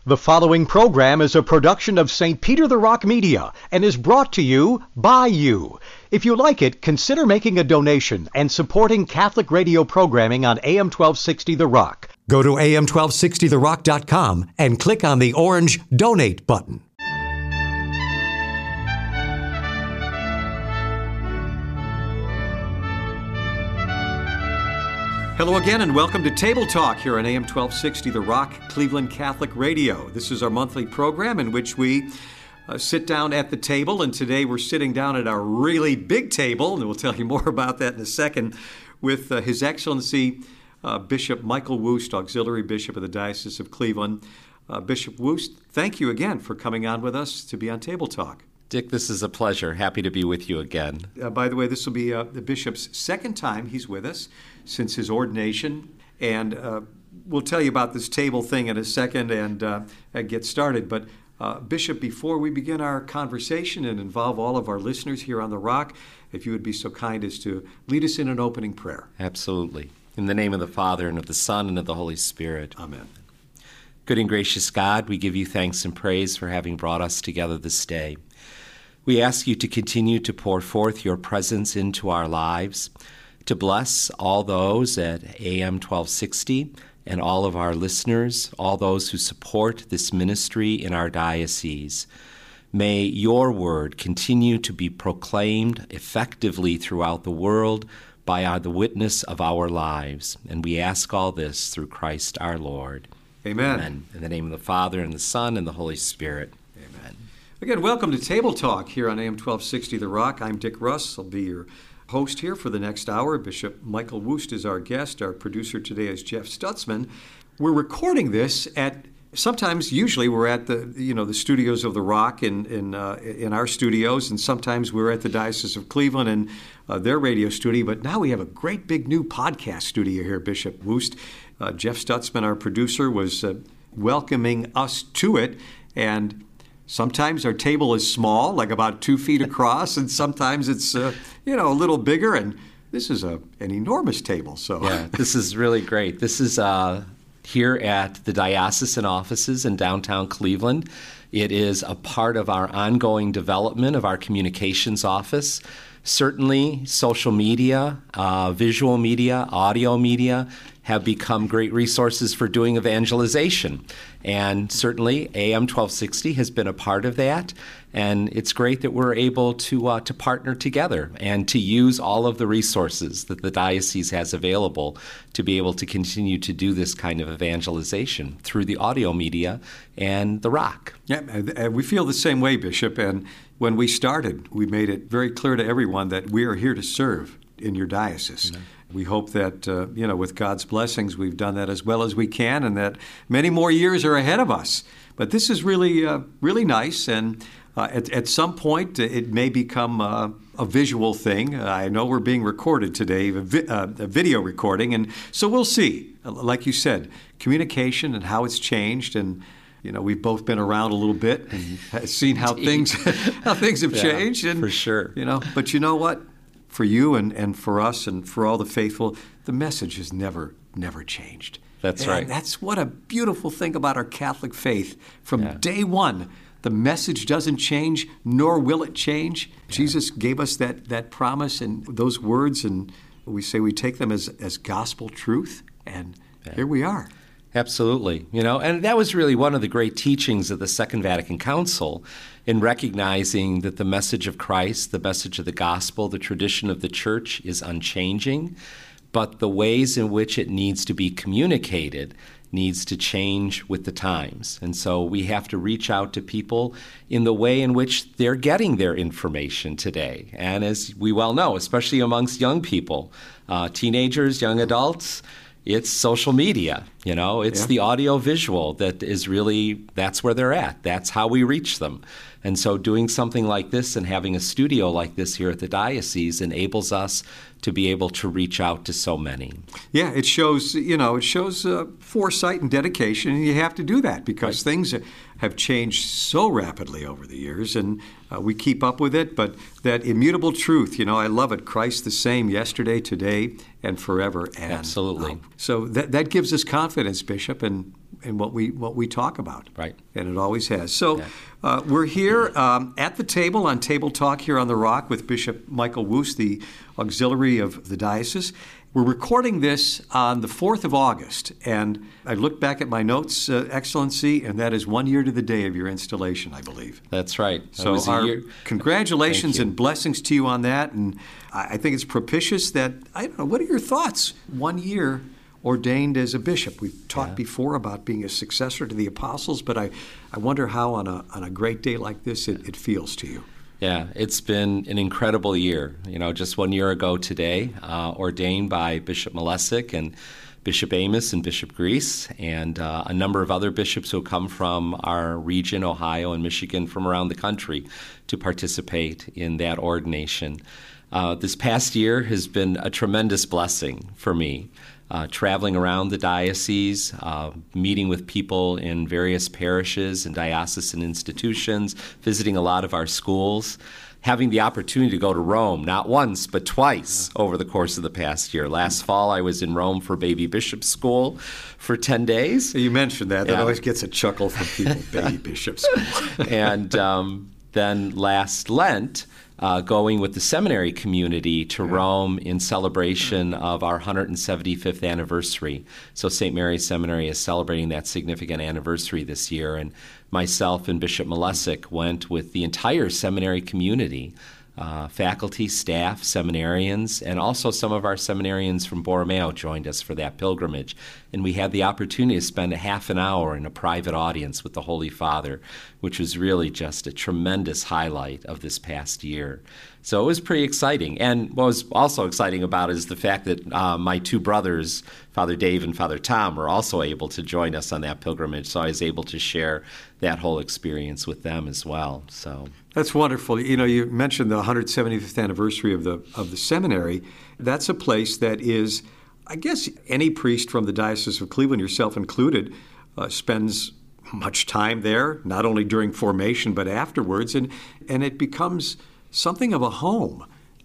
The following program is a production of St. Peter the Rock Media and is brought to you by you. If you like it, consider making a donation and supporting Catholic radio programming on AM 1260 The Rock. Go to am1260therock.com and click on the orange Donate button. Hello again and welcome to Table Talk here on AM 1260 The Rock, Cleveland Catholic Radio. This is our monthly program in which we sit down at the table, and today we're sitting down at our really big table, and we'll tell you more about that in a second, with His Excellency Bishop Michael Wust, Auxiliary Bishop of the Diocese of Cleveland. Bishop Wust, thank you again for coming on with us to be on Table Talk. Dick, this is a pleasure. Happy to be with you again. By the way, this will be the Bishop's second time he's with us since his ordination, and we'll tell you about this table thing in a second and get started. But Bishop, before we begin our conversation and involve all of our listeners here on The Rock, if you would be so kind as to lead us in an opening prayer. Absolutely. In the name of the Father, and of the Son, and of the Holy Spirit. Amen. Good and gracious God, we give you thanks and praise for having brought us together this day. We ask you to continue to pour forth your presence into our lives, to bless all those at AM 1260 and all of our listeners, all those who support this ministry in our diocese. May your word continue to be proclaimed effectively throughout the world by the witness of our lives. And we ask all this through Christ our Lord. Amen. Amen. In the name of the Father, and the Son, and the Holy Spirit. Amen. Again, welcome to Table Talk here on AM 1260 The Rock. I'm Dick Russ. I'll be your host here for the next hour. Bishop Michael Wust is our guest. Our producer today is Jeff Stutzman. We're recording this usually we're at the studios of The Rock in our studios, and sometimes we're at the Diocese of Cleveland and their radio studio. But now we have a great big new podcast studio here, Bishop Wust. Jeff Stutzman, our producer, was welcoming us to it, and sometimes our table is small, like about 2 feet across, and sometimes it's a little bigger. And this is an enormous table. So yeah, this is really great. This is here at the diocesan offices in downtown Cleveland. It is a part of our ongoing development of our communications office. Certainly, social media, visual media, audio media have become great resources for doing evangelization. And certainly, AM 1260 has been a part of that. And it's great that we're able to partner together and to use all of the resources that the diocese has available to be able to continue to do this kind of evangelization through the audio media and The Rock. Yeah, we feel the same way, Bishop. And when we started, we made it very clear to everyone that we are here to serve in your diocese. Mm-hmm. We hope that, with God's blessings, we've done that as well as we can, and that many more years are ahead of us. But this is really, really nice, and at some point, it may become a visual thing. I know we're being recorded today, a video recording, and so we'll see. Like you said, communication and how it's changed, and we've both been around a little bit and seen how things have changed. And, for sure. But you know what? For you and for us and for all the faithful, the message has never changed. That's right. And that's what a beautiful thing about our Catholic faith. From day one, the message doesn't change, nor will it change. Yeah. Jesus gave us that promise and those words, and we say we take them as gospel truth, and here we are. Absolutely. And that was really one of the great teachings of the Second Vatican Council, in recognizing that the message of Christ, the message of the gospel, the tradition of the church is unchanging, but the ways in which it needs to be communicated needs to change with the times. And so we have to reach out to people in the way in which they're getting their information today. And as we well know, especially amongst young people, teenagers, young adults, it's social media, it's the audio visual that is really, that's where they're at. That's how we reach them. And so doing something like this and having a studio like this here at the diocese enables us to be able to reach out to so many. Yeah, it shows foresight and dedication, and you have to do that because things have changed so rapidly over the years, and we keep up with it. But that immutable truth, I love it. Christ the same yesterday, today, and forever. And, absolutely. So that gives us confidence, Bishop, and in what we talk about. Right. And it always has. So we're here at the table on Table Talk here on The Rock with Bishop Michael Wust, the auxiliary of the diocese. We're recording this on the 4th of August, and I looked back at my notes, Excellency, and that is 1 year to the day of your installation, I believe. That's right. So our congratulations and blessings to you on that, and I think it's propitious that, I don't know, what are your thoughts? 1 year ordained as a bishop. We've talked before about being a successor to the apostles, but I wonder how on a great day like this it feels to you. Yeah, it's been an incredible year. Just 1 year ago today, ordained by Bishop Malesic and Bishop Amos and Bishop Grease, and a number of other bishops who come from our region, Ohio and Michigan, from around the country to participate in that ordination. This past year has been a tremendous blessing for me. Traveling around the diocese, meeting with people in various parishes and diocesan institutions, visiting a lot of our schools, having the opportunity to go to Rome, not once, but twice over the course of the past year. Last fall, I was in Rome for Baby Bishop School for 10 days. You mentioned that. That always gets a chuckle from people, Baby Bishop School. And then last Lent, going with the seminary community to Rome in celebration of our 175th anniversary. So St. Mary's Seminary is celebrating that significant anniversary this year, and myself and Bishop Malesic went with the entire seminary community, faculty, staff, seminarians, and also some of our seminarians from Borromeo joined us for that pilgrimage. And we had the opportunity to spend a half an hour in a private audience with the Holy Father, which was really just a tremendous highlight of this past year. So it was pretty exciting. And what was also exciting about it is the fact that my two brothers, Father Dave and Father Tom, were also able to join us on that pilgrimage. So I was able to share that whole experience with them as well. So that's wonderful. You mentioned the 175th anniversary of the seminary. That's a place that is, I guess, any priest from the Diocese of Cleveland, yourself included, spends much time there, not only during formation but afterwards, and it becomes something of a home.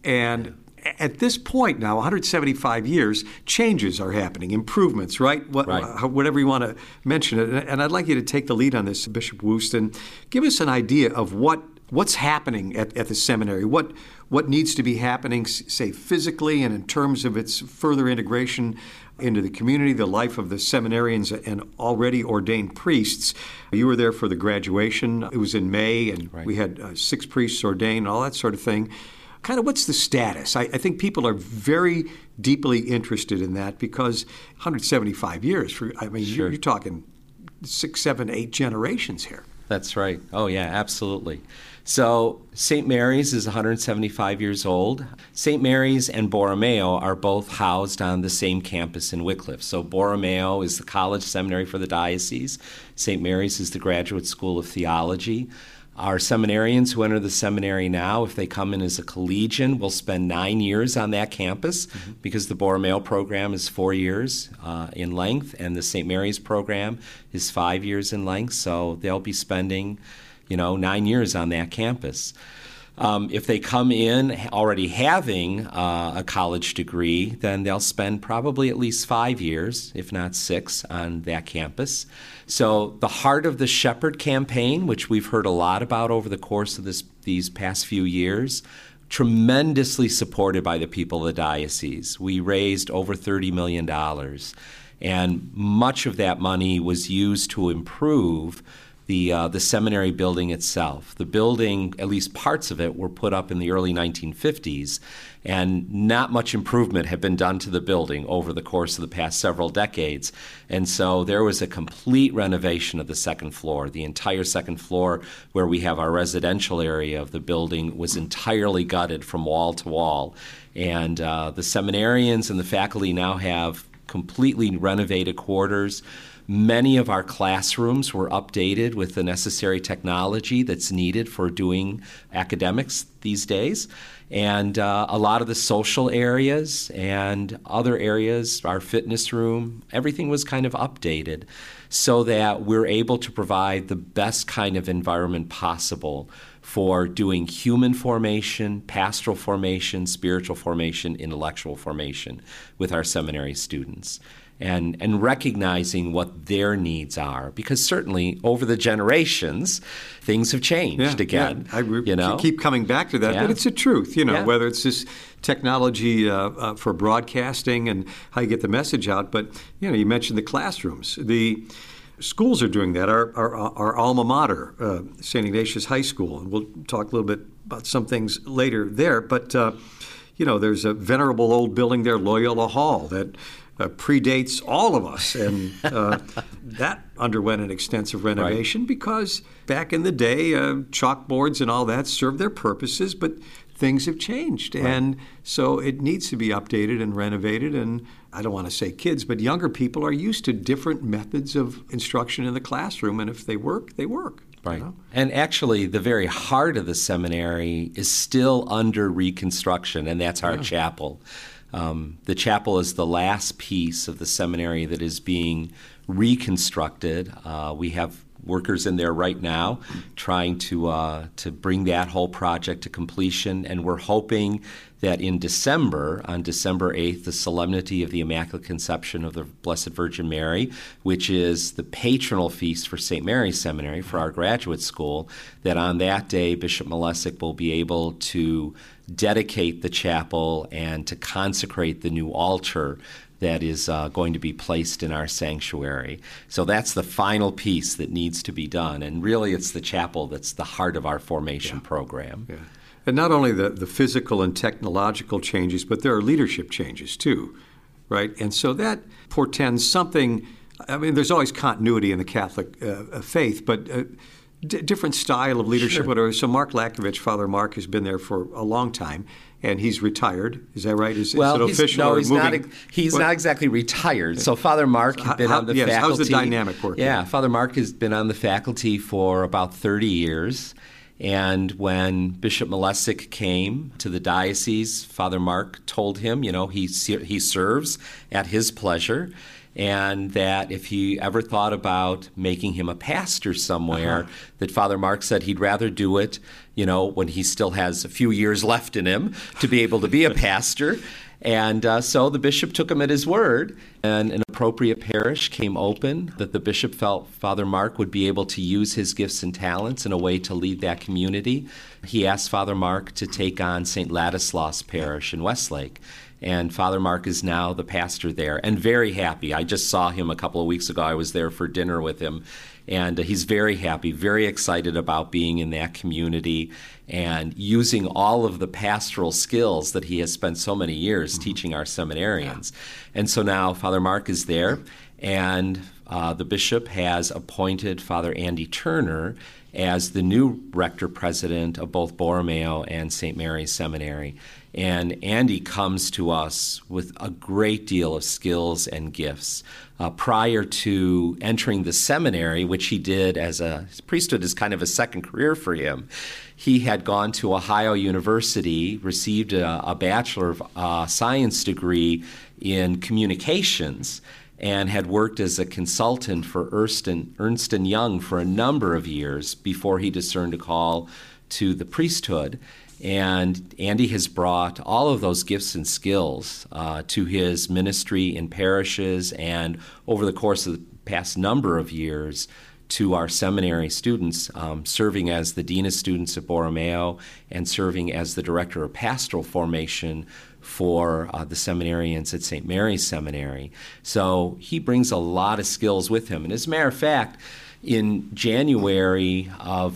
And at this point now, 175 years, changes are happening, improvements, right? Whatever you want to mention it. And I'd like you to take the lead on this, Bishop Wust, and give us an idea of what's happening at the seminary, what needs to be happening, say, physically and in terms of its further integration into the community, the life of the seminarians and already ordained priests. You were there for the graduation. It was in May, and we had 6 priests ordained, all that sort of thing. Kind of what's the status? I think people are very deeply interested in that because 175 years, you're talking 6, 7, 8 generations here. That's right. Oh, yeah, absolutely. So St. Mary's is 175 years old. St. Mary's and Borromeo are both housed on the same campus in Wycliffe. So Borromeo is the college seminary for the diocese. St. Mary's is the graduate school of theology. Our seminarians who enter the seminary now, if they come in as a collegian, will spend 9 years on that campus because the Borromeo program is 4 years in length and the St. Mary's program is 5 years in length. So they'll be spending 9 years on that campus. If they come in already having a college degree, then they'll spend probably at least 5 years, if not 6, on that campus. So the Heart of the Shepherd campaign, which we've heard a lot about over the course of these past few years, tremendously supported by the people of the diocese. We raised over $30 million, and much of that money was used to improve the seminary building itself. The building, at least parts of it, were put up in the early 1950s, and not much improvement had been done to the building over the course of the past several decades. And so there was a complete renovation of the second floor. The entire second floor, where we have our residential area of the building, was entirely gutted from wall to wall. And the seminarians and the faculty now have completely renovated quarters. Many of our classrooms were updated with the necessary technology that's needed for doing academics these days. And a lot of the social areas and other areas, our fitness room, everything was kind of updated so that we're able to provide the best kind of environment possible for doing human formation, pastoral formation, spiritual formation, intellectual formation with our seminary students. and recognizing what their needs are. Because certainly over the generations, things have changed again. I keep coming back to that, but it's the truth, whether it's this technology for broadcasting and how you get the message out. But, you mentioned the classrooms. The schools are doing that. Our alma mater, St. Ignatius High School, and we'll talk a little bit about some things later there. But, there's a venerable old building there, Loyola Hall, that predates all of us. And that underwent an extensive renovation because back in the day, chalkboards and all that served their purposes, but things have changed. Right. And so it needs to be updated and renovated. And I don't want to say kids, but younger people are used to different methods of instruction in the classroom. And if they work, they work. Right. And actually, the very heart of the seminary is still under reconstruction, and that's our chapel. The chapel is the last piece of the seminary that is being reconstructed. We have workers in there right now trying to bring that whole project to completion, and we're hoping that in December, on December 8th, the Solemnity of the Immaculate Conception of the Blessed Virgin Mary, which is the patronal feast for St. Mary's Seminary, for our graduate school, that on that day Bishop Malesic will be able to dedicate the chapel and to consecrate the new altar that is going to be placed in our sanctuary. So that's the final piece that needs to be done. And really, it's the chapel that's the heart of our formation program. Yeah. And not only the physical and technological changes, but there are leadership changes too, right? And so that portends something. I mean, there's always continuity in the Catholic faith, but different style of leadership. Sure. So Mark Lakovich, Father Mark, has been there for a long time, and he's retired. Is that right? Is it official? No, he's not exactly retired. So Father Mark has been on the faculty. How's the dynamic working? Yeah, Father Mark has been on the faculty for about 30 years. And when Bishop Malesic came to the diocese, Father Mark told him, he serves at his pleasure, and that if he ever thought about making him a pastor somewhere, that Father Mark said he'd rather do it, when he still has a few years left in him to be able to be a pastor. And so the bishop took him at his word, and an appropriate parish came open that the bishop felt Father Mark would be able to use his gifts and talents in a way to lead that community. He asked Father Mark to take on St. Ladislaus Parish in Westlake. And Father Mark is now the pastor there and very happy. I just saw him a couple of weeks ago. I was there for dinner with him. And he's very happy, very excited about being in that community and using all of the pastoral skills that he has spent so many years teaching our seminarians. And so now Father Mark is there, and the bishop has appointed Father Andy Turner as the new rector-president of both Borromeo and St. Mary's Seminary. And Andy comes to us with a great deal of skills and gifts. Prior to entering the seminary, which he did his priesthood is kind of a second career for him, he had gone to Ohio University, received a Bachelor of Science degree in communications, and had worked as a consultant for Ernst & Young for a number of years before he discerned a call to the priesthood. And Andy has brought all of those gifts and skills to his ministry in parishes and over the course of the past number of years to our seminary students, serving as the Dean of Students at Borromeo and serving as the Director of Pastoral Formation for the seminarians at St. Mary's Seminary. So he brings a lot of skills with him. And as a matter of fact, in January of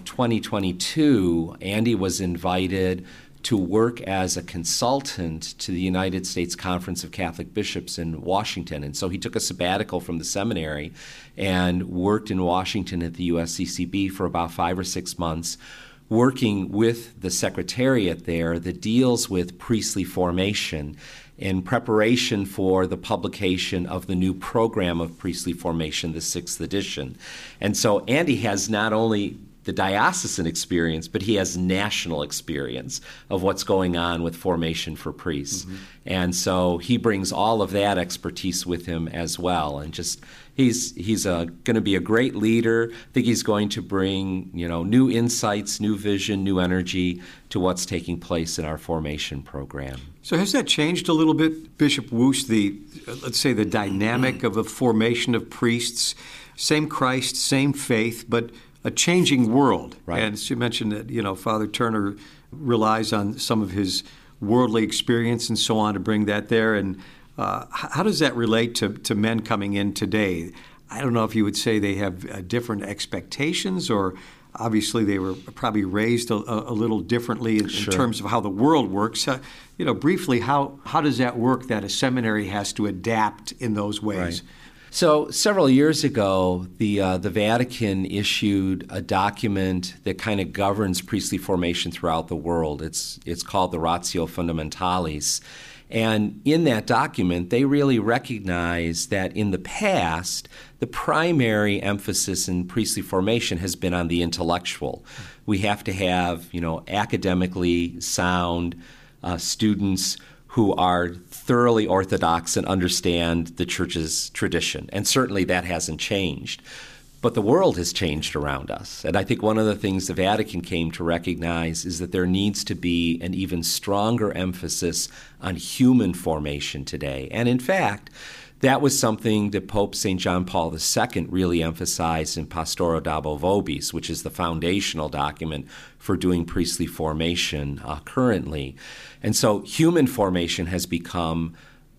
2022, Andy was invited to work as a consultant to the United States Conference of Catholic Bishops in Washington. And so he took a sabbatical from the seminary and worked in Washington at the USCCB for about 5 or 6 months, working with the secretariat there that deals with priestly formation in preparation for the publication of the new program of priestly formation, the 6th edition. And so Andy has not only the diocesan experience, but he has national experience of what's going on with formation for priests. Mm-hmm. And so he brings all of that expertise with him as well. And just, He's going to be a great leader. I think he's going to bring, new insights, new vision, new energy to what's taking place in our formation program. So has that changed a little bit, Bishop Wuest, let's say the dynamic of a formation of priests, same Christ, same faith, but a changing world? Right. And as you mentioned that, Father Turner relies on some of his worldly experience and so on to bring that there. And how does that relate to men coming in today? I don't know if you would say they have different expectations, or obviously they were probably raised a little differently in terms of how the world works. Briefly, how does that work that a seminary has to adapt in those ways? Right. So several years ago, the Vatican issued a document that kind of governs priestly formation throughout the world. It's called the Ratio Fundamentalis. And in that document, they really recognize that in the past, the primary emphasis in priestly formation has been on the intellectual. We have to have, academically sound students who are thoroughly orthodox and understand the church's tradition. And certainly that hasn't changed. But the world has changed around us. And I think one of the things the Vatican came to recognize is that there needs to be an even stronger emphasis on human formation today. And in fact, that was something that Pope St. John Paul II really emphasized in Pastoral Dabo Vobis, which is the foundational document for doing priestly formation currently. And so human formation has become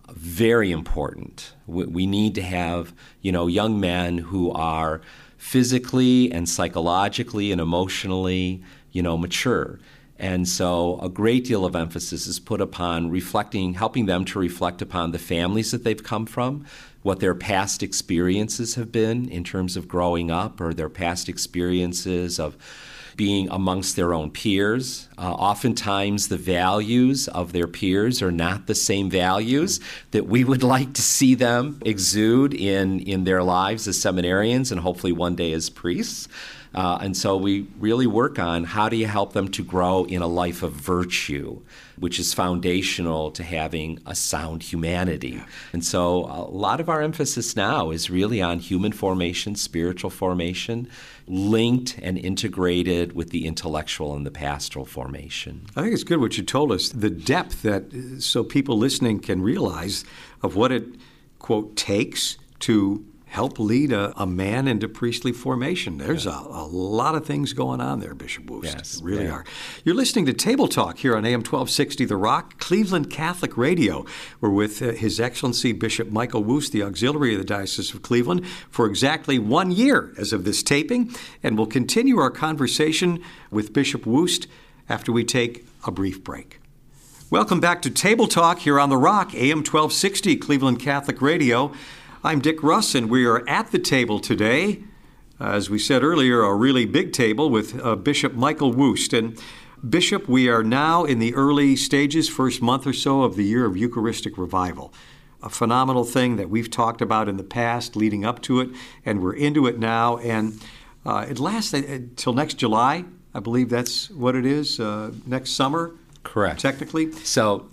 very important. We need to have, young men who are physically and psychologically and emotionally, mature. And so a great deal of emphasis is put upon helping them to reflect upon the families that they've come from, what their past experiences have been in terms of growing up, or their past experiences of being amongst their own peers. Oftentimes the values of their peers are not the same values that we would like to see them exude in their lives as seminarians and hopefully one day as priests. And so we really work on how do you help them to grow in a life of virtue, which is foundational to having a sound humanity. And so a lot of our emphasis now is really on human formation, spiritual formation, linked and integrated with the intellectual and the pastoral formation. I think it's good what you told us, the depth so people listening can realize of what it, quote, takes to help lead a man into priestly formation. There's a lot of things going on there, Bishop Wuest. Yes, really are. You're listening to Table Talk here on AM 1260 The Rock, Cleveland Catholic Radio. We're with His Excellency Bishop Michael Wuest, the Auxiliary of the Diocese of Cleveland, for exactly 1 year as of this taping. And we'll continue our conversation with Bishop Wuest after we take a brief break. Welcome back to Table Talk here on The Rock, AM 1260 Cleveland Catholic Radio. I'm Dick Russ, and we are at the table today, as we said earlier, a really big table with Bishop Michael Wuest. And Bishop, we are now in the early stages, first month or so of the year of Eucharistic Revival, a phenomenal thing that we've talked about in the past leading up to it, and we're into it now. And it lasts until next July. I believe that's what it is, next summer. Correct. Technically. So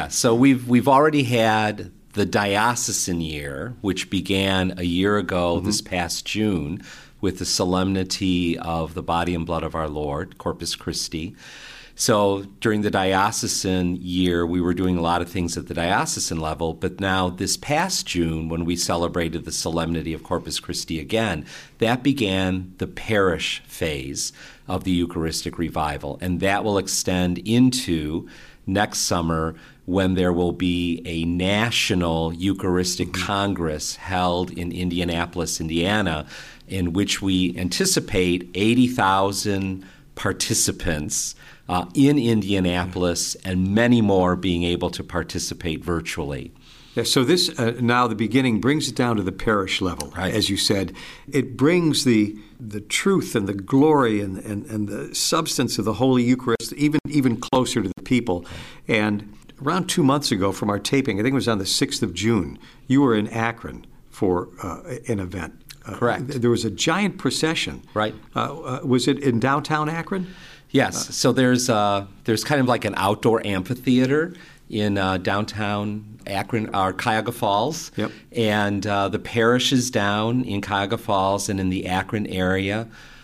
we've already had the diocesan year, which began a year ago this past June with the solemnity of the body and blood of our Lord, Corpus Christi. So during the diocesan year, we were doing a lot of things at the diocesan level, but now this past June, when we celebrated the solemnity of Corpus Christi again, that began the parish phase of the Eucharistic Revival, and that will extend into next summer when there will be a national Eucharistic Congress held in Indianapolis, Indiana, in which we anticipate 80,000 participants in Indianapolis and many more being able to participate virtually. Yeah, so this, now the beginning, brings it down to the parish level, right. As you said. It brings the truth and the glory and the substance of the Holy Eucharist even closer to the people. And around 2 months ago from our taping, I think it was on the 6th of June, you were in Akron for an event. Correct. There was a giant procession. Right. Was it in downtown Akron? Yes. So there's kind of like an outdoor amphitheater in downtown Akron, or Cuyahoga Falls. Yep. And the parishes down in Cuyahoga Falls and in the Akron area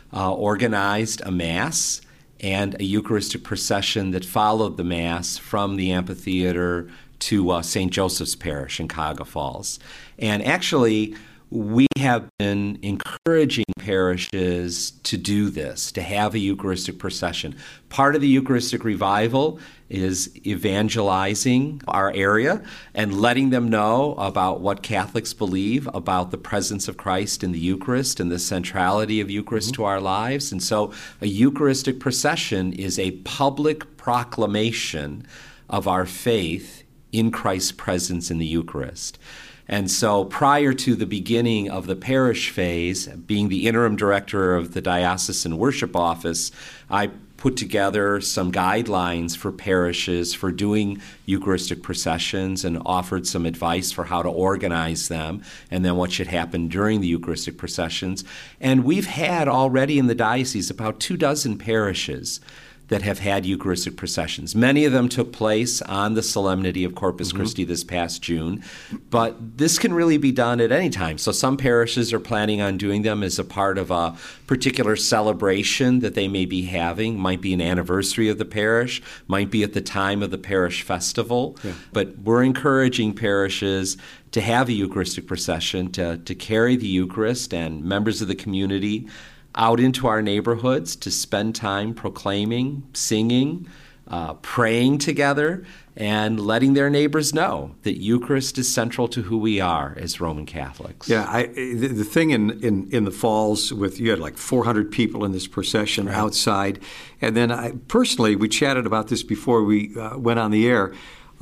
organized a Mass and a Eucharistic procession that followed the Mass from the amphitheater to St. Joseph's Parish in Cuyahoga Falls. And actually, we have been encouraging parishes to do this, to have a Eucharistic procession. Part of the Eucharistic revival is evangelizing our area and letting them know about what Catholics believe about the presence of Christ in the Eucharist and the centrality of Eucharist to our lives. And so a Eucharistic procession is a public proclamation of our faith in Christ's presence in the Eucharist. And so prior to the beginning of the parish phase, being the interim director of the Diocesan Worship Office, I put together some guidelines for parishes for doing Eucharistic processions and offered some advice for how to organize them and then what should happen during the Eucharistic processions. And we've had already in the diocese about 24 parishes that have had Eucharistic processions. Many of them took place on the solemnity of Corpus Christi this past June, but this can really be done at any time. So some parishes are planning on doing them as a part of a particular celebration that they may be having. Might be an anniversary of the parish, might be at the time of the parish festival. Yeah. But we're encouraging parishes to have a Eucharistic procession, to carry the Eucharist and members of the community out into our neighborhoods to spend time proclaiming, singing, praying together, and letting their neighbors know that Eucharist is central to who we are as Roman Catholics. Yeah, the thing in the falls with, you had like 400 people in this procession outside. And then personally, we chatted about this before we went on the air.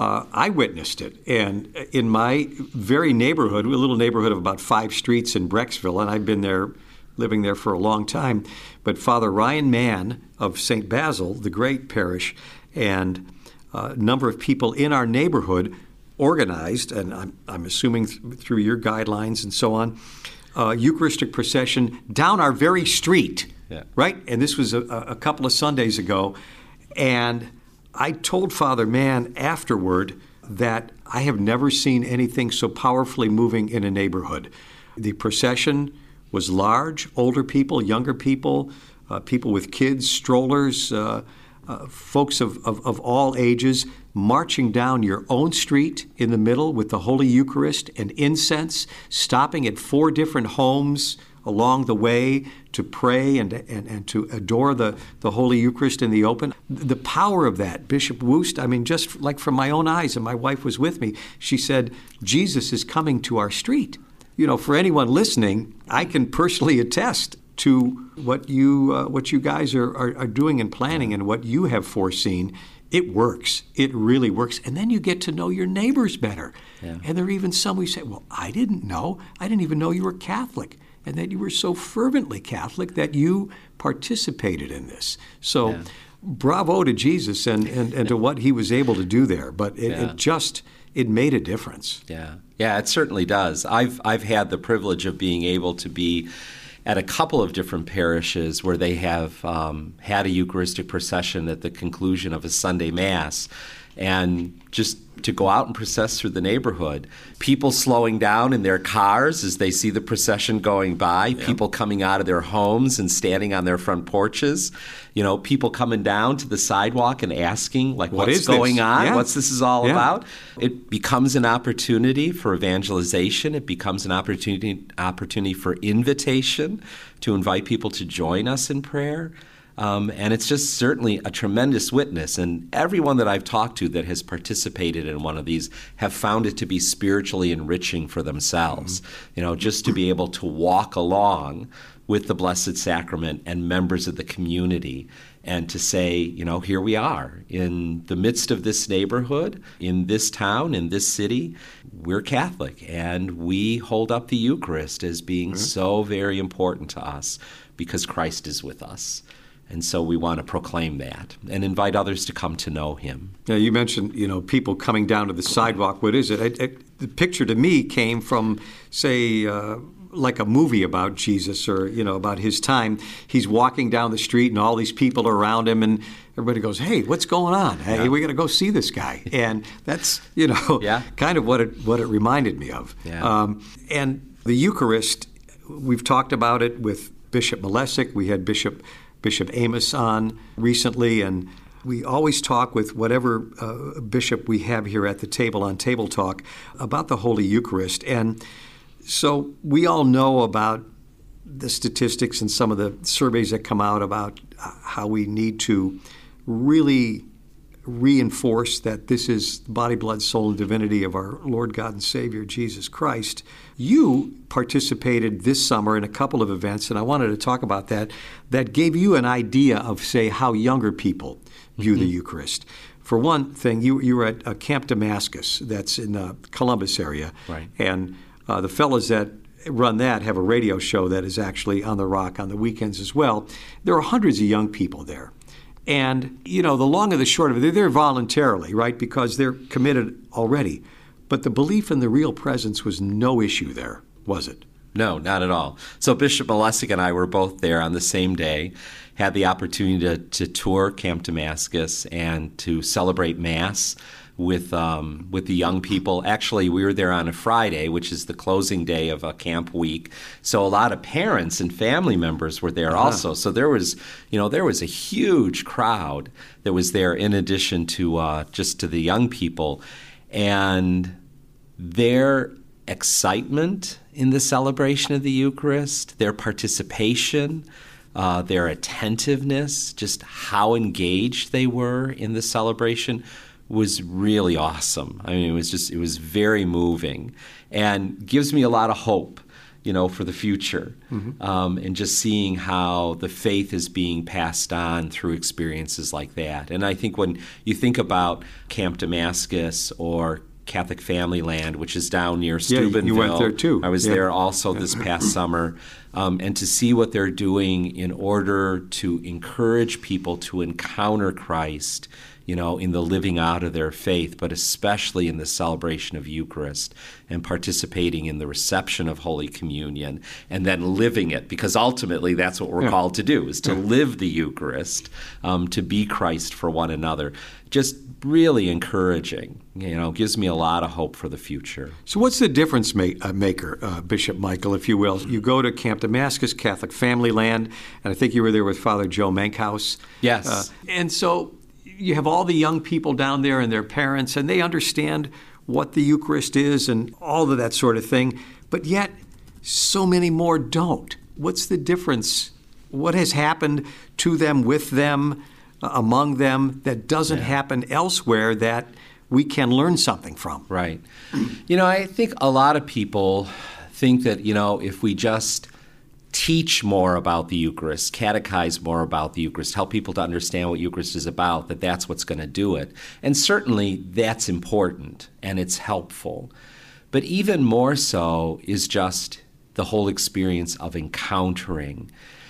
I witnessed it. And in my very neighborhood, a little neighborhood of about 5 streets in Brecksville, and I've been there living there for a long time. But Father Ryan Mann of St. Basil, the great parish, and a number of people in our neighborhood organized, and I'm assuming through your guidelines and so on, Eucharistic procession down our very street, right? And this was a couple of Sundays ago. And I told Father Mann afterward that I have never seen anything so powerfully moving in a neighborhood. The procession was large, older people, younger people, people with kids, strollers, folks of all ages, marching down your own street in the middle with the Holy Eucharist and incense, stopping at 4 different homes along the way to pray and to adore the Holy Eucharist in the open. The power of that, Bishop Woost, I mean, just like from my own eyes, and my wife was with me, she said, Jesus is coming to our street. You know, for anyone listening, I can personally attest to what you guys are doing and planning and what you have foreseen. It works. It really works. And then you get to know your neighbors better. Yeah. And there are even some who say, well, I didn't even know you were Catholic, and that you were so fervently Catholic that you participated in this. So bravo to Jesus and to what he was able to do there. But it made a difference. Yeah, it certainly does. I've had the privilege of being able to be at a couple of different parishes where they have had a Eucharistic procession at the conclusion of a Sunday Mass, and just to go out and process through the neighborhood. People slowing down in their cars as they see the procession going by, people coming out of their homes and standing on their front porches, people coming down to the sidewalk and asking, like, what's going on? Yeah. What's this is all about? It becomes an opportunity for evangelization. It becomes an opportunity for invitation to invite people to join us in prayer. And it's just certainly a tremendous witness. And everyone that I've talked to that has participated in one of these have found it to be spiritually enriching for themselves. Just to be able to walk along with the Blessed Sacrament and members of the community and to say, here we are in the midst of this neighborhood, in this town, in this city. We're Catholic, and we hold up the Eucharist as being so very important to us because Christ is with us. And so we want to proclaim that and invite others to come to know him. Now, you mentioned, people coming down to the sidewalk. What is it? The picture to me came from, say, like a movie about Jesus or, about his time. He's walking down the street and all these people are around him and everybody goes, hey, what's going on? Hey, we got to go see this guy. And that's, kind of what it reminded me of. Yeah. And the Eucharist, we've talked about it with Bishop Malesic. We had Bishop Amos on recently, and we always talk with whatever bishop we have here at the table on Table Talk about the Holy Eucharist. And so we all know about the statistics and some of the surveys that come out about how we need to really reinforce that this is the body, blood, soul, and divinity of our Lord God and Savior, Jesus Christ. You participated this summer in a couple of events, and I wanted to talk about that gave you an idea of, say, how younger people view the Eucharist. For one thing, you were at Camp Damascus, that's in the Columbus area. Right. And the fellows that run that have a radio show that is actually on the Rock on the weekends as well. There are hundreds of young people there. And, the long and the short of it, they're there voluntarily, right, because they're committed already. But the belief in the real presence was no issue there, was it? No, not at all. So Bishop Malesic and I were both there on the same day, had the opportunity to tour Camp Damascus and to celebrate Mass with the young people. Actually, we were there on a Friday, which is the closing day of a camp week. So a lot of parents and family members were there also. So there was a huge crowd that was there in addition to just to the young people. And their excitement in the celebration of the Eucharist, their participation, their attentiveness, just how engaged they were in the celebration was really awesome. I mean, it was very moving and gives me a lot of hope, for the future. And just seeing how the faith is being passed on through experiences like that. And I think when you think about Camp Damascus or Catholic Family Land, which is down near Steubenville. Yeah, you went there too. I was there also this past summer. And to see what they're doing in order to encourage people to encounter Christ, in the living out of their faith, but especially in the celebration of Eucharist and participating in the reception of Holy Communion and then living it, because ultimately that's what we're called to do, is to live the Eucharist, to be Christ for one another. Just really encouraging, gives me a lot of hope for the future. So what's the difference maker, Bishop Michael, if you will? You go to Camp Damascus, Catholic Family Land, and I think you were there with Father Joe Menkhaus. Yes. And so you have all the young people down there and their parents, and they understand what the Eucharist is and all of that sort of thing, but yet so many more don't. What's the difference? What has happened to them, with them, among them, that doesn't happen elsewhere that we can learn something from? Right. I think a lot of people think that, if we just teach more about the Eucharist, catechize more about the Eucharist, help people to understand what Eucharist is about, that's what's going to do it. And certainly that's important and it's helpful. But even more so is just the whole experience of encountering.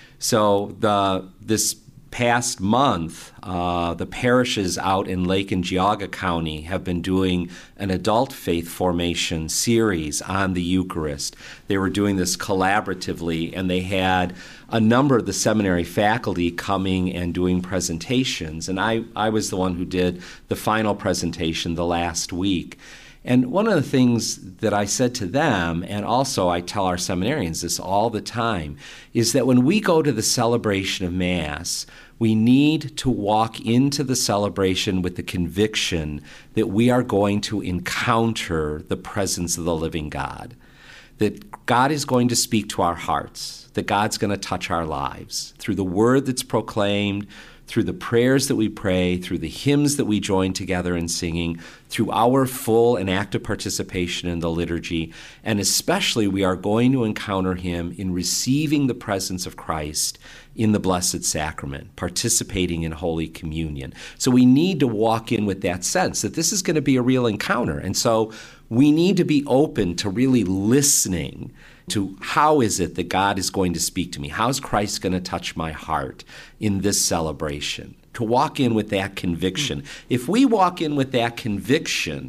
So this past month, the parishes out in Lake and Geauga County have been doing an adult faith formation series on the Eucharist. They were doing this collaboratively, and they had a number of the seminary faculty coming and doing presentations. And I was the one who did the final presentation the last week. And one of the things that I said to them, and also I tell our seminarians this all the time, is that when we go to the celebration of Mass, we need to walk into the celebration with the conviction that we are going to encounter the presence of the living God, that God is going to speak to our hearts, that God's going to touch our lives through the word that's proclaimed, through the prayers that we pray, through the hymns that we join together in singing, through our full and active participation in the liturgy, and especially we are going to encounter him in receiving the presence of Christ in the Blessed Sacrament, participating in Holy Communion. So we need to walk in with that sense that this is going to be a real encounter. And so we need to be open to really listening to how is it that God is going to speak to me? How's Christ going to touch my heart in this celebration? To walk in with that conviction. If we walk in with that conviction,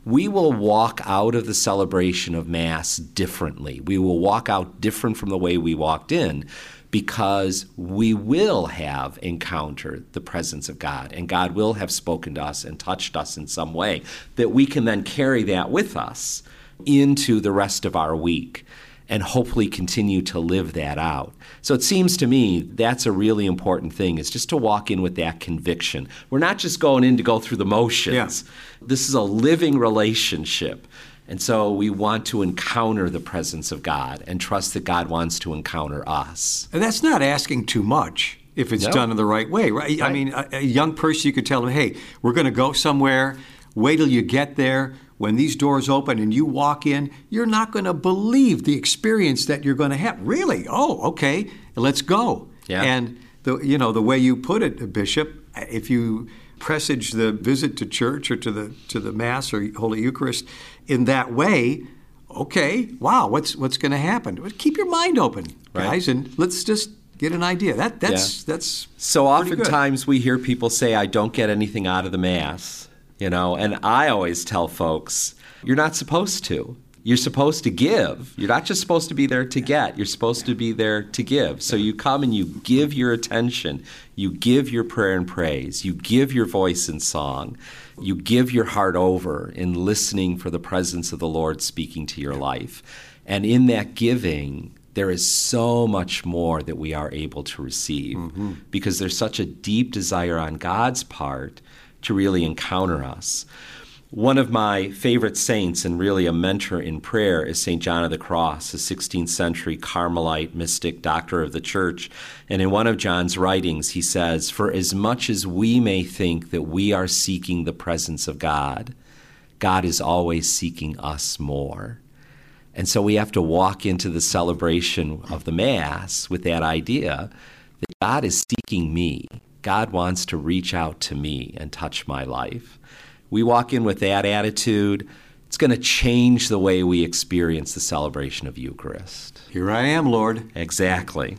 we will walk out of the celebration of Mass differently. We will walk out different from the way we walked in, because we will have encountered the presence of God, and God will have spoken to us and touched us in some way that we can then carry that with us into the rest of our week and hopefully continue to live that out. So it seems to me that's a really important thing, is just to walk in with that conviction. We're not just going in to go through the motions. Yeah. This is a living relationship. And so we want to encounter the presence of God and trust that God wants to encounter us. And that's not asking too much if it's done in the right way, right? I mean, a young person, you could tell them, hey, we're going to go somewhere. Wait till you get there. When these doors open and you walk in, you're not going to believe the experience that you're going to have. Really? Oh, okay. Let's go. Yeah. And the way you put it, Bishop, if you presage the visit to church or to the Mass or Holy Eucharist in that way, okay, wow, what's going to happen? Keep your mind open, guys, and let's just get an idea. That's so oftentimes we hear people say, I don't get anything out of the Mass. And I always tell folks, you're not supposed to. You're supposed to give. You're not just supposed to be there to get. You're supposed to be there to give. So you come and you give your attention. You give your prayer and praise. You give your voice in song. You give your heart over in listening for the presence of the Lord speaking to your life. And in that giving, there is so much more that we are able to receive, because there's such a deep desire on God's part to really encounter us. One of my favorite saints and really a mentor in prayer is St. John of the Cross, a 16th century Carmelite mystic, doctor of the Church. And in one of John's writings, he says, "For as much as we may think that we are seeking the presence of God, God is always seeking us more." And so we have to walk into the celebration of the Mass with that idea that God is seeking me. God wants to reach out to me and touch my life. We walk in with that attitude, it's going to change the way we experience the celebration of Eucharist. Here I am, Lord. Exactly.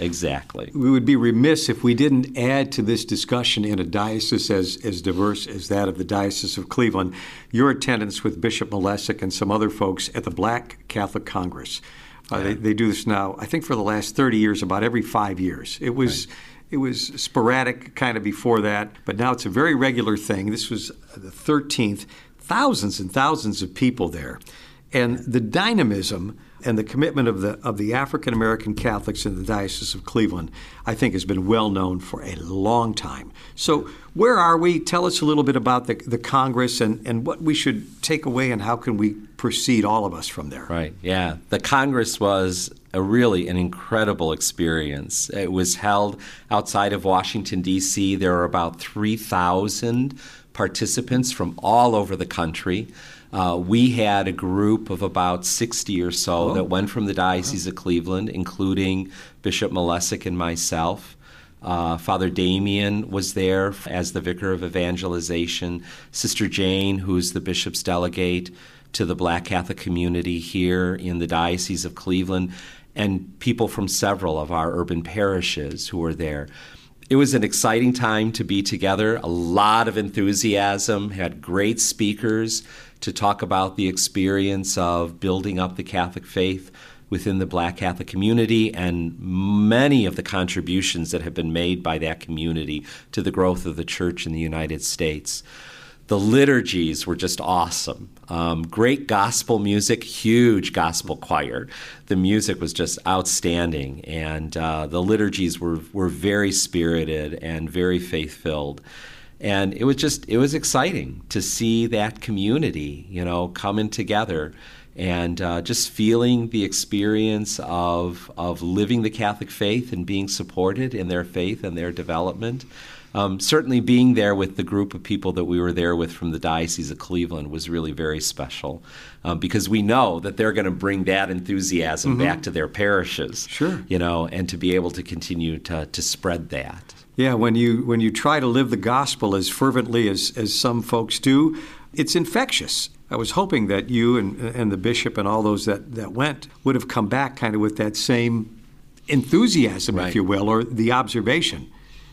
We would be remiss if we didn't add to this discussion in a diocese as diverse as that of the Diocese of Cleveland, your attendance with Bishop Malesic and some other folks at the Black Catholic Congress. They do this now, I think, for the last 30 years, about every 5 years. It was sporadic kind of before that, but now it's a very regular thing. This was the 13th, thousands and thousands of people there. And the dynamism and the commitment of the African-American Catholics in the Diocese of Cleveland, I think, has been well known for a long time. So where are we? Tell us a little bit about the Congress and what we should take away, and how can we proceed, all of us, from there. Right, yeah. The Congress was really an incredible experience. It was held outside of Washington, D.C. There were about 3,000 participants from all over the country. We had a group of about 60 or so that went from the Diocese of Cleveland, including Bishop Malesic and myself. Father Damien was there as the Vicar of Evangelization. Sister Jane, who's the bishop's delegate to the Black Catholic community here in the Diocese of Cleveland, and people from several of our urban parishes who were there. It was an exciting time to be together, a lot of enthusiasm, had great speakers to talk about the experience of building up the Catholic faith within the Black Catholic community, and many of the contributions that have been made by that community to the growth of the Church in the United States. The liturgies were just awesome. Great gospel music, huge gospel choir. The music was just outstanding, and the liturgies were very spirited and very faith-filled. And it was exciting to see that community, coming together and just feeling the experience of living the Catholic faith and being supported in their faith and their development. Certainly being there with the group of people that we were there with from the Diocese of Cleveland was really very special, because we know that they're going to bring that enthusiasm back to their parishes. Sure. And to be able to continue to spread that. Yeah, when you try to live the gospel as fervently as some folks do, it's infectious. I was hoping that you and the bishop and all those that went would have come back kind of with that same enthusiasm, right, if you will, or the observation.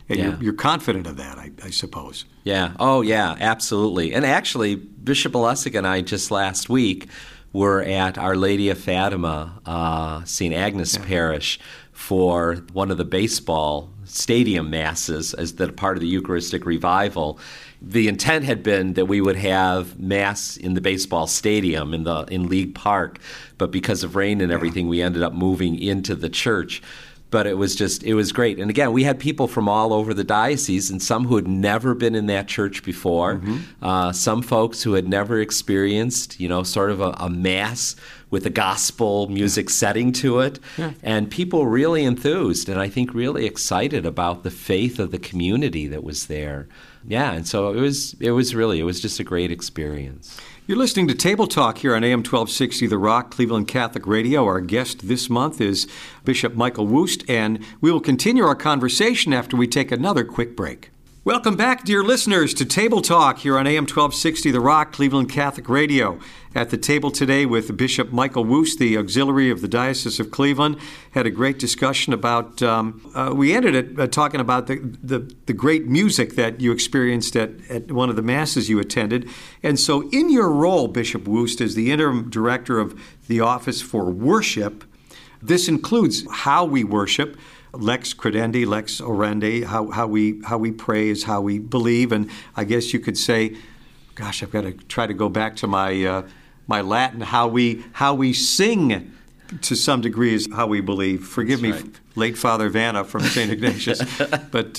And Yeah. you're confident of that, I suppose. Yeah. Oh, yeah, absolutely. And actually, Bishop Alessic and I just last week were at Our Lady of Fatima, St. Agnes Parish, for one of the baseball stadium masses as the part of the Eucharistic revival. The intent had been that we would have Mass in the baseball stadium in League Park, but because of rain and everything, we ended up moving into the church. But it was great. And again, we had people from all over the diocese, and some who had never been in that church before, some folks who had never experienced, sort of a Mass with a gospel music setting to it. Yeah. And people really enthused and I think really excited about the faith of the community that was there. Yeah, and so it was just a great experience. You're listening to Table Talk here on AM 1260 The Rock, Cleveland Catholic Radio. Our guest this month is Bishop Michael Wust, and we will continue our conversation after we take another quick break. Welcome back, dear listeners, to Table Talk here on AM 1260 The Rock, Cleveland Catholic Radio. At the table today with Bishop Michael Wust, the auxiliary of the Diocese of Cleveland. Had a great discussion about, we ended it talking about the great music that you experienced at one of the Masses you attended. And so in your role, Bishop Wust, as the interim director of the Office for Worship, this includes how we worship, lex credendi, lex orandi, how we praise, how we believe, and I guess you could say, gosh, I've got to try to go back to my Latin. How we sing, to some degree, is how we believe. Forgive me, right. Late Father Vanna from St. Ignatius, but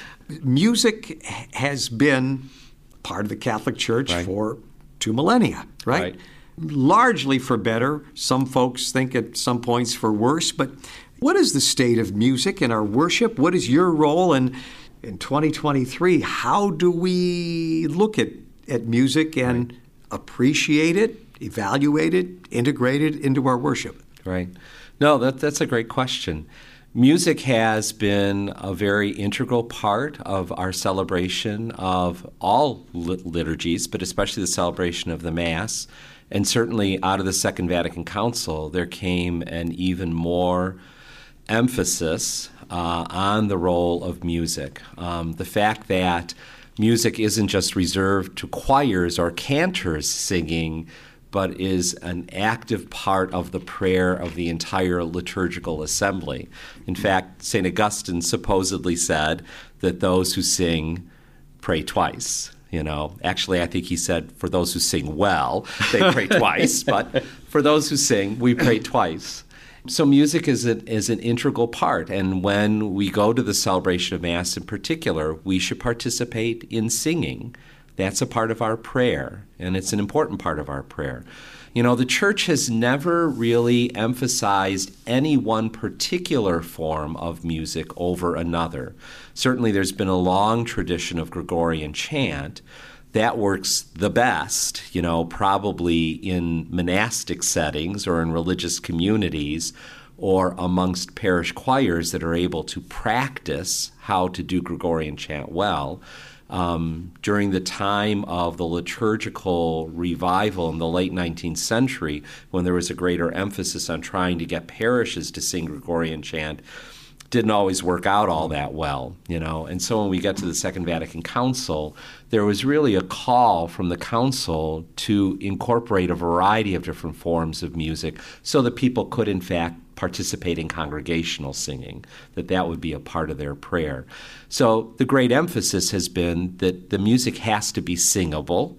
music has been part of the Catholic Church for 2 millennia, right? Largely for better. Some folks think at some points for worse, but what is the state of music in our worship? What is your role in 2023? How do we look at music and appreciate it, evaluate it, integrate it into our worship? Right. No, that's a great question. Music has been a very integral part of our celebration of all liturgies, but especially the celebration of the Mass. And certainly out of the Second Vatican Council, there came an even more emphasis on the role of music. The fact that music isn't just reserved to choirs or cantors singing, but is an active part of the prayer of the entire liturgical assembly. In fact, St. Augustine supposedly said that those who sing pray twice. Actually, I think he said for those who sing well, they pray twice, but for those who sing, we pray twice. So music is an integral part, and when we go to the celebration of Mass in particular, we should participate in singing. That's a part of our prayer, and it's an important part of our prayer. The Church has never really emphasized any one particular form of music over another. Certainly there's been a long tradition of Gregorian chant. That works the best, probably in monastic settings or in religious communities or amongst parish choirs that are able to practice how to do Gregorian chant well. During the time of the liturgical revival in the late 19th century, when there was a greater emphasis on trying to get parishes to sing Gregorian chant, didn't always work out all that well, And so when we get to the Second Vatican Council, there was really a call from the Council to incorporate a variety of different forms of music so that people could, in fact, participate in congregational singing, that would be a part of their prayer. So the great emphasis has been that the music has to be singable.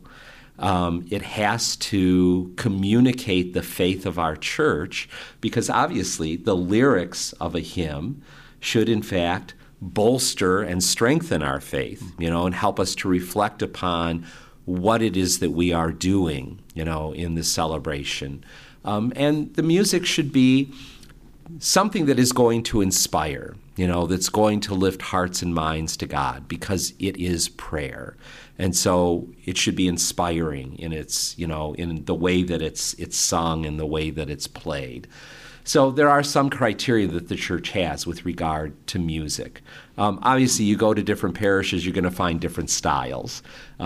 It has to communicate the faith of our church, because obviously the lyrics of a hymn should, in fact, bolster and strengthen our faith, and help us to reflect upon what it is that we are doing, in this celebration. And the music should be something that is going to inspire, that's going to lift hearts and minds to God, because it is prayer. And so it should be inspiring in its, in the way that it's sung and the way that it's played. So there are some criteria that the Church has with regard to music. Obviously, you go to different parishes, you're going to find different styles.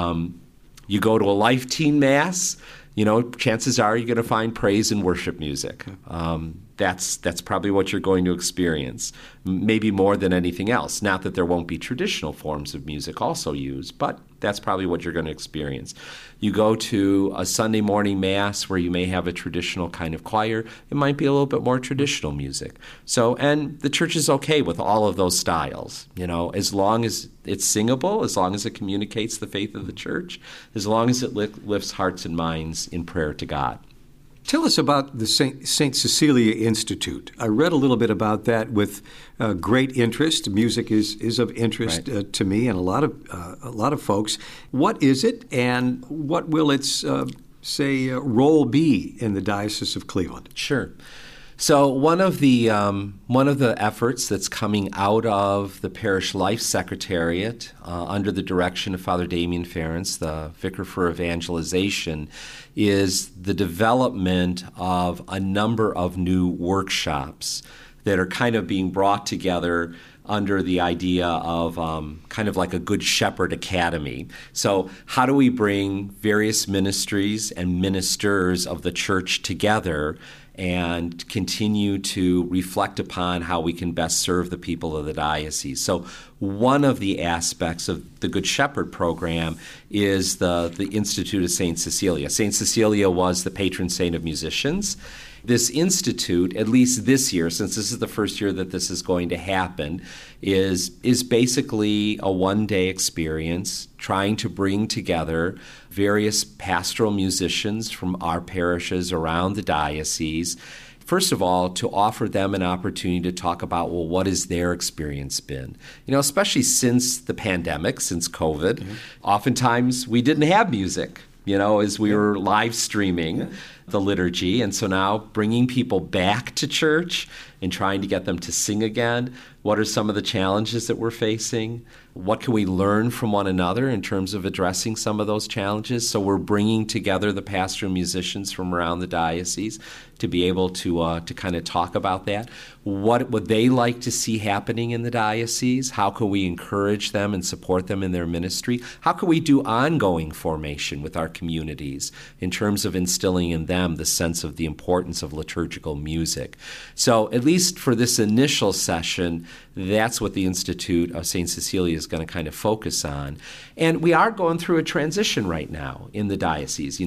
You go to a Life Teen Mass, chances are you're going to find praise and worship music. that's probably what you're going to experience, maybe more than anything else. Not that there won't be traditional forms of music also used, but that's probably what you're going to experience. You go to a Sunday morning mass where you may have a traditional kind of choir, it might be a little bit more traditional music. So, and the church is okay with all of those styles, as long as it's singable, as long as it communicates the faith of the church, as long as it lifts hearts and minds in prayer to God. Tell us about the St. Cecilia Institute. I read a little bit about that with great interest. Music is of interest to me and a lot of folks. What is it, and what will its role be in the Diocese of Cleveland? Sure. So one of the efforts that's coming out of the Parish Life Secretariat under the direction of Father Damien Ference, the Vicar for Evangelization, is the development of a number of new workshops that are kind of being brought together under the idea of kind of like a Good Shepherd Academy. So how do we bring various ministries and ministers of the church together and continue to reflect upon how we can best serve the people of the diocese? So one of the aspects of the Good Shepherd program is the Institute of St. Cecilia. St. Cecilia was the patron saint of musicians. This institute, at least this year, since this is the first year that this is going to happen, is basically a one-day experience trying to bring together various pastoral musicians from our parishes around the diocese. First of all, to offer them an opportunity to talk about, well, what has their experience been? Especially since the pandemic, since COVID, oftentimes we didn't have music, as we were live streaming the liturgy. And so now bringing people back to church and trying to get them to sing again. What are some of the challenges that we're facing? What can we learn from one another in terms of addressing some of those challenges? So we're bringing together the pastoral musicians from around the diocese to be able to kind of talk about that. What would they like to see happening in the diocese? How can we encourage them and support them in their ministry? How can we do ongoing formation with our communities in terms of instilling in them the sense of the importance of liturgical music? So at least for this initial session, that's what the Institute of St. Cecilia is going to kind of focus on. And we are going through a transition right now in the diocese.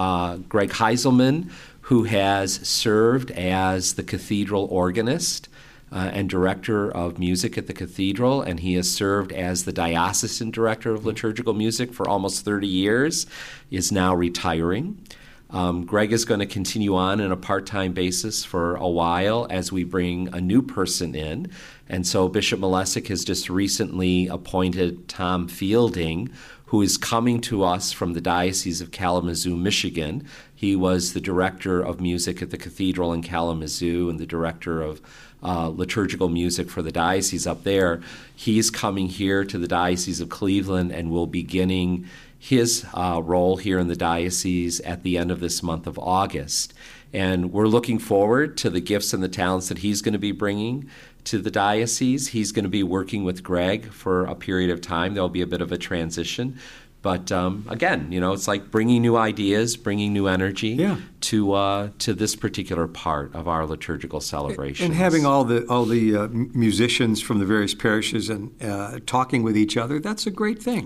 Greg Heiselman, who has served as the cathedral organist and director of music at the cathedral, and he has served as the diocesan director of liturgical music for almost 30 years, is now retiring. Greg is going to continue on a part-time basis for a while as we bring a new person in. And so Bishop Malesic has just recently appointed Tom Fielding, who is coming to us from the Diocese of Kalamazoo, Michigan. He was the director of music at the cathedral in Kalamazoo and the director of liturgical music for the diocese up there. He's coming here to the Diocese of Cleveland and will be beginning his role here in the diocese at the end of this month of August. And we're looking forward to the gifts and the talents that he's going to be bringing to the diocese. He's going to be working with Greg for a period of time. There'll be a bit of a transition. But again, it's like bringing new ideas, bringing new energy to this particular part of our liturgical celebrations. And having all the musicians from the various parishes and talking with each other, that's a great thing,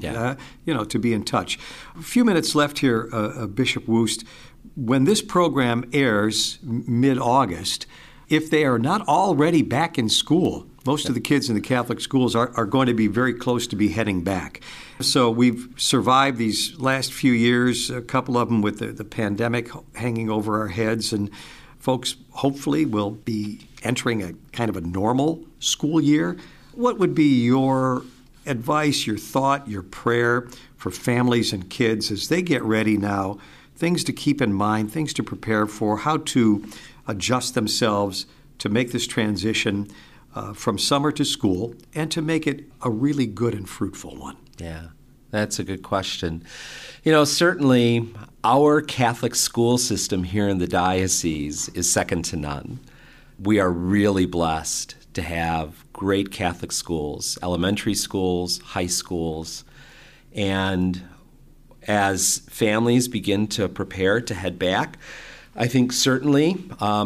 to be in touch. A few minutes left here, Bishop Woost. When this program airs mid-August, if they are not already back in school, most of the kids in the Catholic schools are going to be very close to be heading back. So we've survived these last few years, a couple of them with the pandemic hanging over our heads, and folks hopefully will be entering a kind of a normal school year. What would be your advice, your thought, your prayer for families and kids as they get ready now, things to keep in mind, things to prepare for, how to adjust themselves to make this transition from summer to school and to make it a really good and fruitful one? Yeah, that's a good question. Certainly our Catholic school system here in the diocese is second to none. We are really blessed to have great Catholic schools, elementary schools, high schools, and as families begin to prepare to head back, I think certainly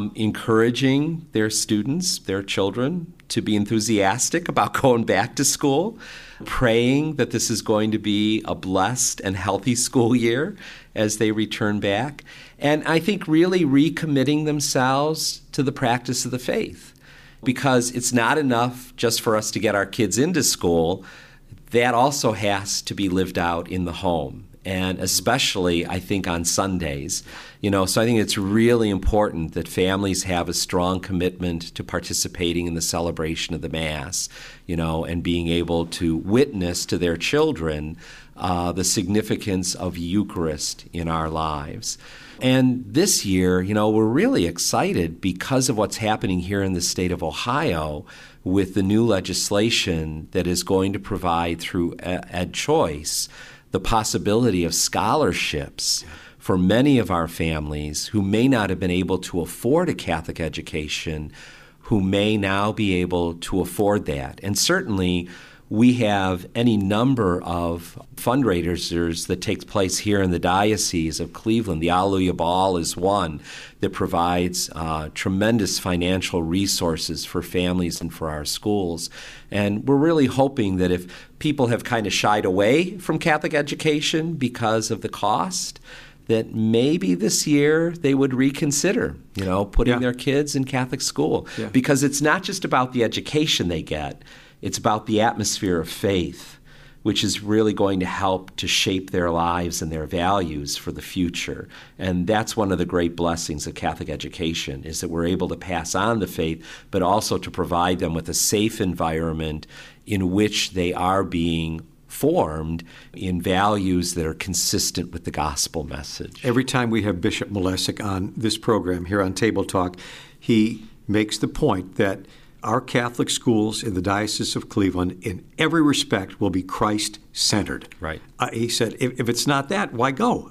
encouraging their students, their children, to be enthusiastic about going back to school, praying that this is going to be a blessed and healthy school year as they return back. And I think really recommitting themselves to the practice of the faith, because it's not enough just for us to get our kids into school. That also has to be lived out in the home. And especially, I think, on Sundays. So I think it's really important that families have a strong commitment to participating in the celebration of the Mass, and being able to witness to their children the significance of Eucharist in our lives. And this year, we're really excited because of what's happening here in the state of Ohio with the new legislation that is going to provide through EdChoice the possibility of scholarships for many of our families who may not have been able to afford a Catholic education, who may now be able to afford that. And certainly, we have any number of fundraisers that take place here in the Diocese of Cleveland. The Alleluia Ball is one that provides tremendous financial resources for families and for our schools. And we're really hoping that if people have kind of shied away from Catholic education because of the cost, that maybe this year they would reconsider, putting their kids in Catholic school. Yeah. Because it's not just about the education they get. It's about the atmosphere of faith, which is really going to help to shape their lives and their values for the future. And that's one of the great blessings of Catholic education, is that we're able to pass on the faith, but also to provide them with a safe environment in which they are being formed in values that are consistent with the gospel message. Every time we have Bishop Malesic on this program here on Table Talk, he makes the point that our Catholic schools in the Diocese of Cleveland, in every respect, will be Christ-centered. Right. He said, if it's not that, why go?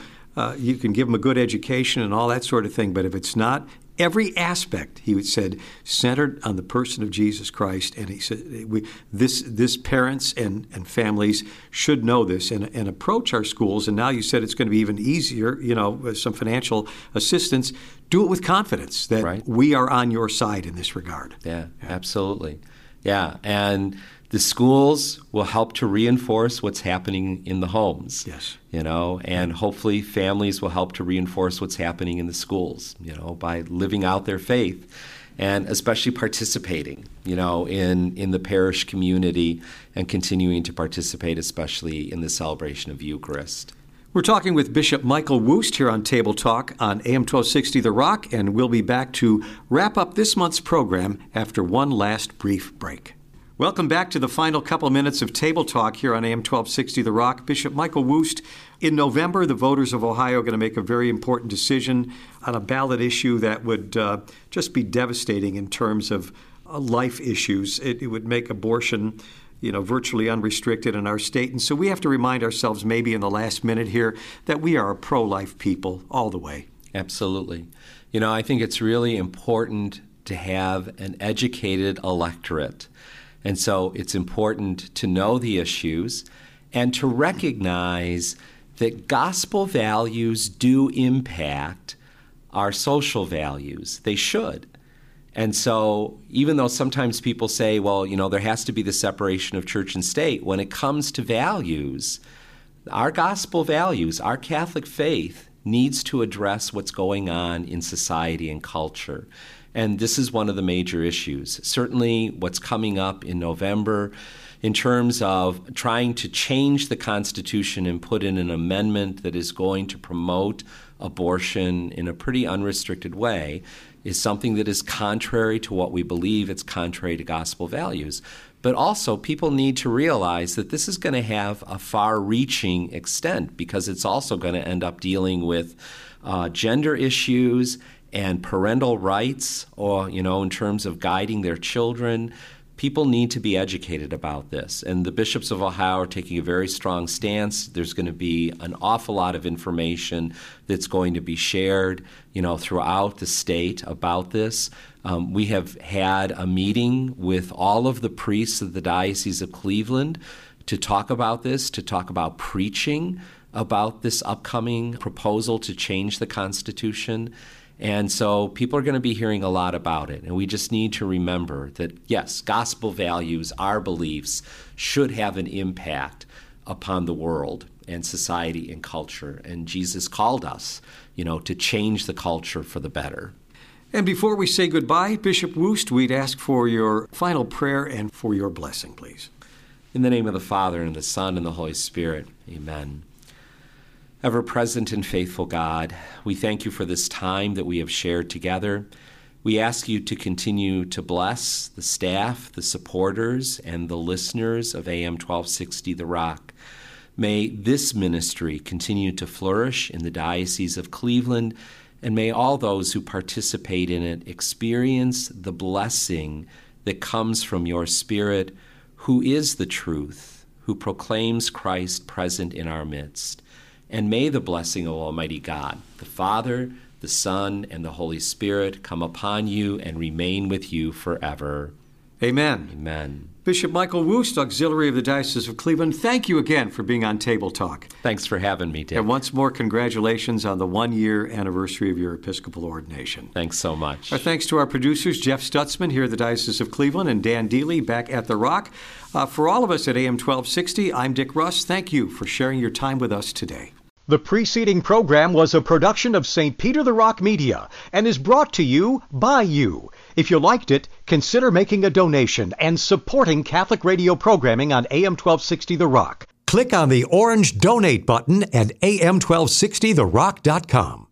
You can give them a good education and all that sort of thing, but if it's not, every aspect, he said, centered on the person of Jesus Christ. And he said, this parents and families should know this and approach our schools. And now you said it's going to be even easier, with some financial assistance. Do it with confidence that we are on your side in this regard. Yeah, absolutely. Yeah, and the schools will help to reinforce what's happening in the homes. Yes. And hopefully families will help to reinforce what's happening in the schools, by living out their faith and especially participating, in the parish community and continuing to participate, especially in the celebration of Eucharist. We're talking with Bishop Michael Woost here on Table Talk on AM 1260 The Rock, and we'll be back to wrap up this month's program after one last brief break. Welcome back to the final couple minutes of Table Talk here on AM 1260 The Rock. Bishop Michael Woost, in November, the voters of Ohio are going to make a very important decision on a ballot issue that would just be devastating in terms of life issues. It would make abortion virtually unrestricted in our state. And so we have to remind ourselves maybe in the last minute here that we are a pro-life people all the way. Absolutely. I think it's really important to have an educated electorate. And so it's important to know the issues and to recognize that gospel values do impact our social values. They should. And so even though sometimes people say, well, there has to be the separation of church and state, when it comes to values, our gospel values, our Catholic faith needs to address what's going on in society and culture. And this is one of the major issues. Certainly what's coming up in November in terms of trying to change the Constitution and put in an amendment that is going to promote abortion in a pretty unrestricted way is something that is contrary to what we believe. It's contrary to gospel values. But also, people need to realize that this is going to have a far-reaching extent because it's also going to end up dealing with gender issues and parental rights, or, in terms of guiding their children. People need to be educated about this. And the bishops of Ohio are taking a very strong stance. There's going to be an awful lot of information that's going to be shared, throughout the state about this. We have had a meeting with all of the priests of the Diocese of Cleveland to talk about this, to talk about preaching about this upcoming proposal to change the Constitution. And so people are going to be hearing a lot about it. And we just need to remember that, yes, gospel values, our beliefs, should have an impact upon the world and society and culture. And Jesus called us, to change the culture for the better. And before we say goodbye, Bishop Woost, we'd ask for your final prayer and for your blessing, please. In the name of the Father, and the Son, and the Holy Spirit, amen. Ever-present and faithful God, we thank you for this time that we have shared together. We ask you to continue to bless the staff, the supporters, and the listeners of AM 1260 The Rock. May this ministry continue to flourish in the Diocese of Cleveland, and may all those who participate in it experience the blessing that comes from your Spirit, who is the truth, who proclaims Christ present in our midst. And may the blessing of Almighty God, the Father, the Son, and the Holy Spirit come upon you and remain with you forever. Amen. Amen. Bishop Michael Woost, Auxiliary of the Diocese of Cleveland, thank you again for being on Table Talk. Thanks for having me, Dick. And once more, congratulations on the 1-year anniversary of your Episcopal ordination. Thanks so much. Our thanks to our producers, Jeff Stutzman here at the Diocese of Cleveland and Dan Dealey back at The Rock. For all of us at AM 1260, I'm Dick Russ. Thank you for sharing your time with us today. The preceding program was a production of St. Peter the Rock Media and is brought to you by you. If you liked it, consider making a donation and supporting Catholic radio programming on AM 1260 The Rock. Click on the orange Donate button at am1260therock.com.